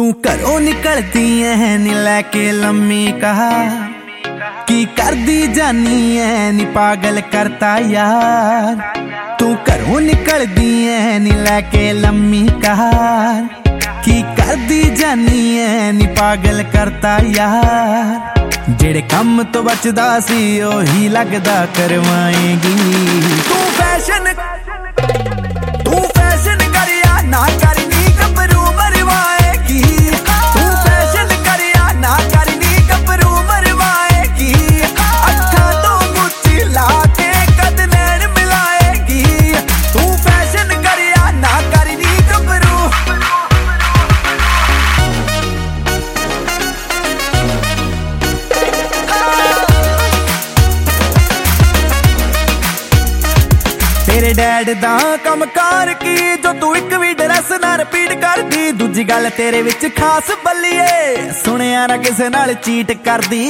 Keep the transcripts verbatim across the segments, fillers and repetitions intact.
ਤੂੰ ਘਰੋਂ ਨਿਕਲਦੀ ਐ ਨੀ ਲੈ ਕੇ ਲੰਮੀ ਕਹਾ ਕੀ ਕਰਦੀ ਜਾਨੀ ਐ ਨੀ ਪਾਗਲ ਕਰਤਾ ਯਾਰ। ਤੂੰ ਘਰੋਂ ਨਿਕਲਦੀ ਐ ਨੀ ਲੈ ਕੇ ਲੰਮੀ ਕਹਾ ਕੀ ਕਰਦੀ ਜਾਨੀ ਐ ਨੀ ਪਾਗਲ ਕਰਤਾ ਯਾਰ। ਜਿਹੜੇ ਕੰਮ ਤੋਂ ਬਚਦਾ ਸੀ ਉਹੀ ਲੱਗਦਾ ਕਰਵਾਏਗੀ। ਤੂੰ ਫੈਸ਼ਨ ਤੂੰ ਫੈਸ਼ਨ ਕਰਿਆ ਨਾ ਕਰੀ ਨੀ ਗੱਭਰੂ ਮਰਵਾਏਗੀ। ਤੂੰ ਫੈਸ਼ਨ ਕਰਿਆ ਨਾ ਕਰੀ ਨੀ ਗੱਭਰੂ ਮਰਵਾਏਗੀ। ਅੱਖਾਂ ਤੋਂ ਮੁੱਛੀ ਲਾ ਕੇ ਕਦ ਨੈਣ ਮਿਲਾਏਗੀ। ਤੂੰ ਫੈਸ਼ਨ ਕਰਿਆ ਨਾ ਕਰੀ ਨੀ ਗੱਭਰੂ। ਤੇਰੇ ਡੈਡ ਦਾ ਕੰਮ ਕਾਰ ਕੀ ਜੋ ਤੂੰ ਇੱਕ ਵੀ ਡਰੈਸ ਨਾ ਰਿਪੀਟ ਕਰਦੀ। ਦੂਜੀ ਗੱਲ ਤੇਰੇ ਵਿੱਚ ਖਾਸ ਬੱਲੀਏ ਸੁਣਿਆ ਨਾ ਕਿਸੇ ਨਾਲ ਚੀਟ ਕਰਦੀ।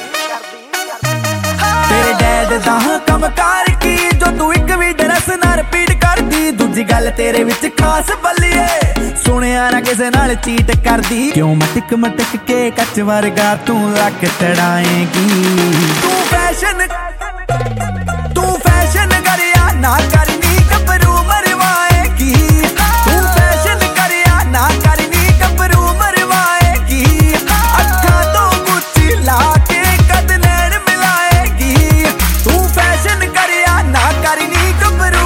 ਤੇਰੇ ਡੈਡ ਦਾ ਕੰਮ ਕਾਰ ਕੀ ਜੋ ਤੂੰ ਇੱਕ ਵੀ ਡਰੈਸ ਨਾ ਰਿਪੀਟ ਕਰਦੀ। ਦੂਜੀ ਗੱਲ ਤੇਰੇ ਵਿੱਚ ਖਾਸ ਬੱਲੀਏ ਸੁਣਿਆ ਨਾ ਕਿਸੇ ਨਾਲ ਚੀਟ ਕਰਦੀ। ਕਿਉਂ ਮਟਕ ਮਟਕ ਕੇ ਕੱਚ ਵਰਗਾ ਤੂੰ ਲੱਕ ਤੜਾਏਗੀ। ਤੂੰ ਫੈਸ਼ਨ ਤੂੰ ਫੈਸ਼ਨ ਕਰਿਆ ਨਾ ਕਰੀ ਨੀ ਗੱਭਰੂ ਮਰਵਾਏਗੀ। ਤੂੰ ਫੈਸ਼ਨ ਕਰਿਆ ਨਾ ਕਰੀ ਨੀ ਗੱਭਰੂ ਮਰਵਾਏਗੀ। ਅੱਖਾਂ ਤੋਂ ਗੁੱਚੀ ਲਾ ਕੇ ਕਦ ਨੈਣ ਮਿਲਾਏਗੀ। ਤੂੰ ਫੈਸ਼ਨ ਕਰਿਆ ਨਾ ਕਰੀ ਨੀ ਗੱਭਰੂ।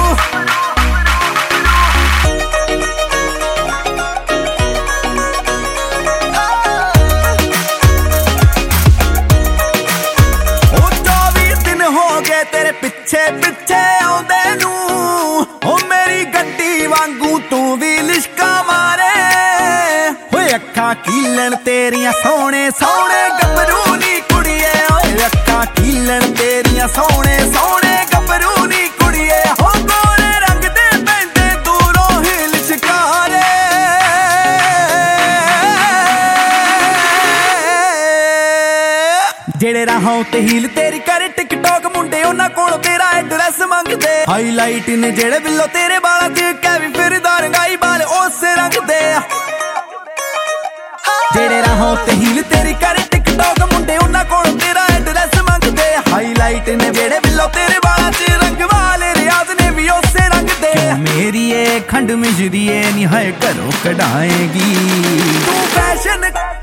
ਉਹ ਚੌਵੀ ਦਿਨ ਹੋ ਗਏ ਤੇਰੇ ਪਿੱਛੇ ਪਿੱਛੇ ਆਉਂਦੇ ਨੂੰ। ਉਹ ਮੇਰੀ ਗੱਡੀ ਵਾਂਗੂ ਤੂੰ ਵੀ ਲਿਸ਼ਕਾ ਮਾਰੇ। ਓਏ ਅੱਖਾਂ ਕੀਲਣ ਤੇਰੀਆਂ ਸੋਹਣੇ ਸੋਹਣੇ ਗੱਭਰੂ ਨੀ ਕੁੜੀਏ। ਓਏ ਅੱਖਾਂ ਕੀਲਣ ਤੇਰੀਆਂ ਸੋਹਣੇ ਸੋਹਣੇ ਗੱਭਰੂ ਨੀ ਕੁੜੀਏ। ਹੋ ਗੋਰੇ ਰੰਗ ਦੇ ਪੈਂਦੇ ਦੂਰੋਂ ਹੀ ਲਿਸ਼ਕਾਰੇ। ਜਿਹੜੇ ਰਾਹਾਂ ਉੱਤੇ ਹੀਲ ਤੇਰੀ ਕਰੇ ਟਿਕਟੌਕ ਮੁੰਡੇ ਉਹਨਾਂ ਕੋਲ ਤੇਰਾ ਐਡਰੈਸ ਮੰਗਦੇ। ਹਾਈਲਾਈਟ ਨੇ ਜਿਹੜੇ ਬਿੱਲੋ ਤੇਰੇ ਵਾਲਾਂ ਤੇ ਕੈਵੀ ਫਿਰਦਾ ਰੰਗਾਈ ਵਾਲ ਉਸੇ ਰੰਗ ਦੇ। ਜਿਹੜੇ ਰਾਹਾਂ ਉੱਤੇ ਹੀਲ ਤੇਰੀ ਕਰੇ ਟਿਕਟੌਕ ਮੁੰਡੇ ਉਹਨਾਂ ਕੋਲ ਤੇਰਾ ਐਡਰੈਸ ਮੰਗਦੇ। ਹਾਈਲਾਈਟ ਨੇ ਜਿਹੜੇ ਬਿੱਲੋ ਤੇਰੇ ਵਾਲਾਂ ਤੇ ਰੰਗ ਵਾਲੇ ਰਿਆਜ਼ ਨੇ ਵੀ ਉਸੇ ਰੰਗ ਦੇ। ਮੇਰੀ ਏ ਖੰਡ ਮਿਜਰੀਏ ਨੀ ਹੈ ਘਰੋਂ ਕਢਾਏਗੀ। ਤੂੰ ਫੈਸ਼ਨ